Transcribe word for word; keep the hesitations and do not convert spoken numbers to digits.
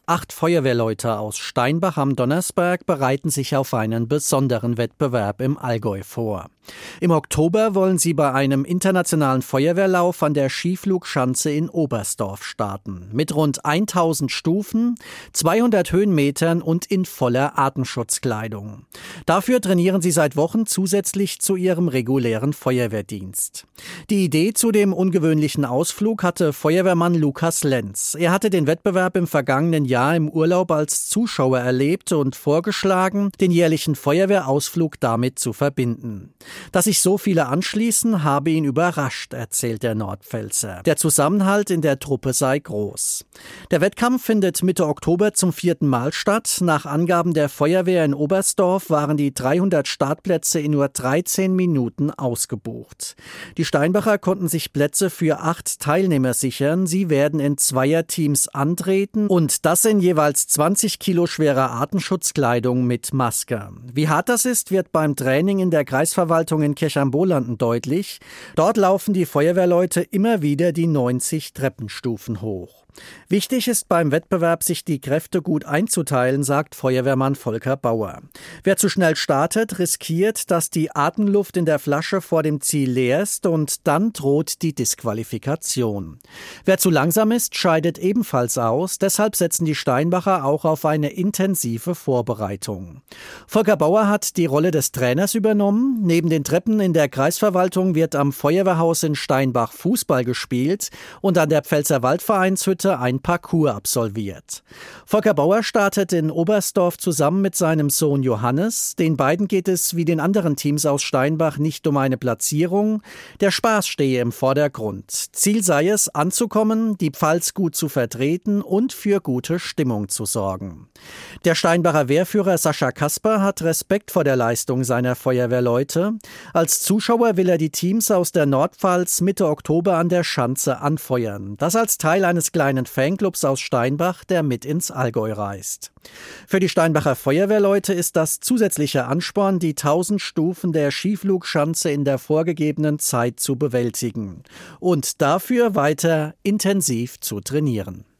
Acht Feuerwehrleute aus Steinbach am Donnersberg bereiten sich auf einen besonderen Wettbewerb im Allgäu vor. Im Oktober wollen sie bei einem internationalen Feuerwehrlauf an der Skiflugschanze in Oberstdorf starten. Mit rund tausend Stufen, zweihundert Höhenmetern und in voller Atemschutzkleidung. Dafür trainieren sie seit Wochen zusätzlich zu ihrem regulären Feuerwehrdienst. Die Idee zu dem ungewöhnlichen Ausflug hatte Feuerwehrmann Lukas Lenz. Er hatte den Wettbewerb im vergangenen Jahr im Urlaub als Zuschauer erlebt und vorgeschlagen, den jährlichen Feuerwehrausflug damit zu verbinden. Dass sich so viele anschließen, habe ihn überrascht, erzählt der Nordpfälzer. Der Zusammenhalt in der Truppe sei groß. Der Wettkampf findet Mitte Oktober zum vierten Mal statt. Nach Angaben der Feuerwehr in Oberstdorf waren die dreihundert Startplätze in nur dreizehn Minuten ausgebucht. Die Steinbacher konnten sich Plätze für acht Teilnehmer sichern. Sie werden in Zweierteams antreten und das in jeweils zwanzig Kilo schwerer Atemschutzkleidung mit Maske. Wie hart das ist, wird beim Training in der Kreisverwaltung in Kirchheimbohlanden deutlich. Dort laufen die Feuerwehrleute immer wieder die neunzig Treppenstufen hoch. Wichtig ist beim Wettbewerb, sich die Kräfte gut einzuteilen, sagt Feuerwehrmann Volker Bauer. Wer zu schnell startet, riskiert, dass die Atemluft in der Flasche vor dem Ziel leer ist und dann droht die Disqualifikation. Wer zu langsam ist, scheidet ebenfalls aus. Deshalb setzen die Steinbacher auch auf eine intensive Vorbereitung. Volker Bauer hat die Rolle des Trainers übernommen. Neben den Treppen in der Kreisverwaltung wird am Feuerwehrhaus in Steinbach Fußball gespielt und an der Pfälzer Waldvereinshütte ein Parcours absolviert. Volker Bauer startet in Oberstdorf zusammen mit seinem Sohn Johannes. Den beiden geht es wie den anderen Teams aus Steinbach nicht um eine Platzierung. Der Spaß stehe im Vordergrund. Ziel sei es, anzukommen, die Pfalz gut zu vertreten und für gute Stimmung zu sorgen. Der Steinbacher Wehrführer Sascha Kasper hat Respekt vor der Leistung seiner Feuerwehrleute. Als Zuschauer will er die Teams aus der Nordpfalz Mitte Oktober an der Schanze anfeuern. Das als Teil eines kleinen Fanclubs aus Steinbach, der mit ins Allgäu reist. Für die Steinbacher Feuerwehrleute ist das zusätzliche Ansporn, die tausend Stufen der Skiflugschanze in der vorgegebenen Zeit zu bewältigen und dafür weiter intensiv zu trainieren.